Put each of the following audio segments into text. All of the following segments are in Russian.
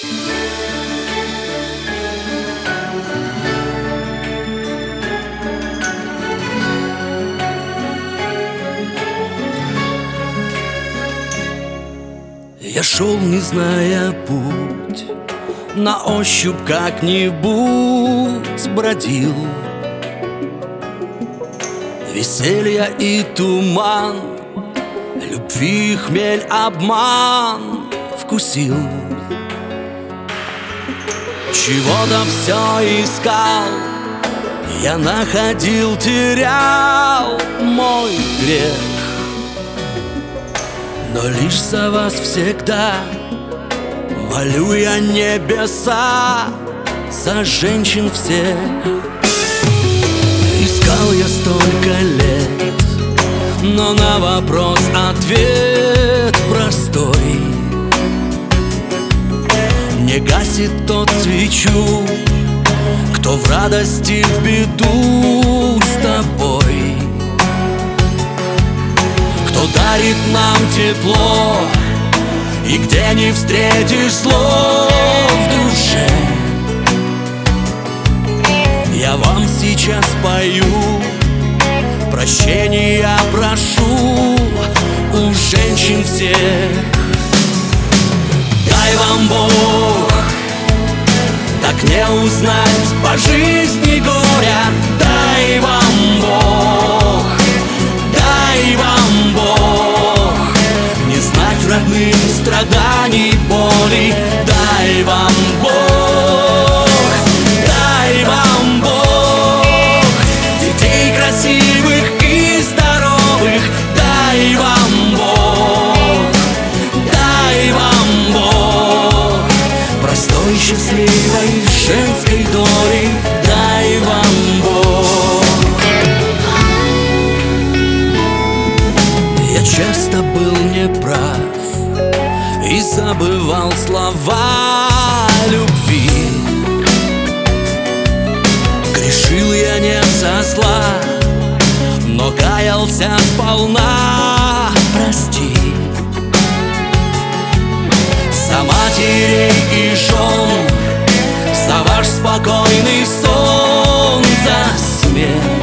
Я шел, не зная путь, на ощупь как-нибудь бродил. Веселье и туман, любви хмель, обман вкусил. Чего-то все искал, я находил, терял мой грех. Но лишь за вас всегда молю я небеса, за женщин всех. Искал я столько лет, но на вопрос ответ простой: не гасит тот свечу, кто в радости, в беду с тобой. Кто дарит нам тепло, и где не встретишь слов в душе. Я вам сейчас пою, прощения прошу у женщин всех. Дай вам Бог так не узнать по жизни горя. Дай вам Бог, дай вам Бог не знать родным страданий, боли. Дай вам Бог, дай вам Бог детей красивых и здоровых. Дай вам Бог, дай вам Бог простой, счастливой женской доли. Дай вам Бог. Я часто был неправ и забывал слова любви. Грешил я не со зла, но каялся сполна. Прости. За матерей и жен, за ваш спокойный сон, за смех.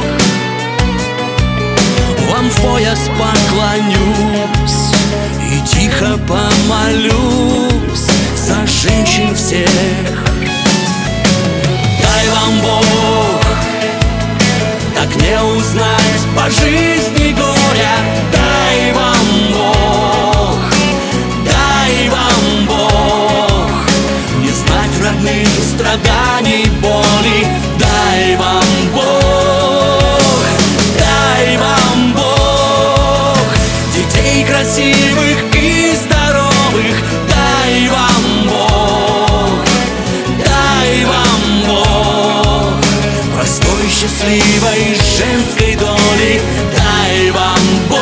Вам в пояс поклонюсь и тихо помолюсь за женщин всех. Дай вам Бог так не узнать по жизни горя. Дай вам Бог, дай вам Бог не знать родным страданий, боли. Дай вам Бог, дай вам Бог детей красивых и здоровых. Дай вам Бог, дай вам Бог простой, счастливой женской доли. Дай вам Бог.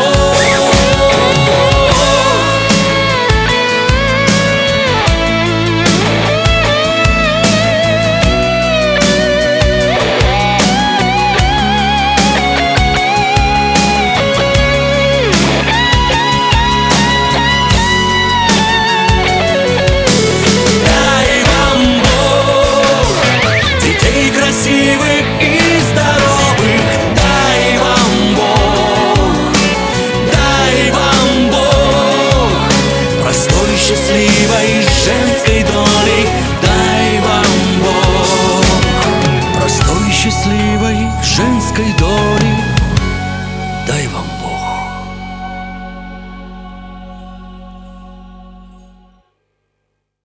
Счастливой женской доли. Дай вам Бог простой, счастливой женской доли.